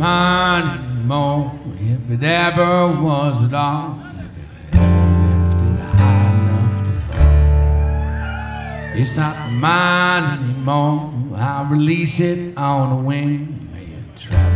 mine anymore. If it ever was at all, if it ever lifted high enough to fall, it's not mine anymore. I'll release it on a wing. May it travel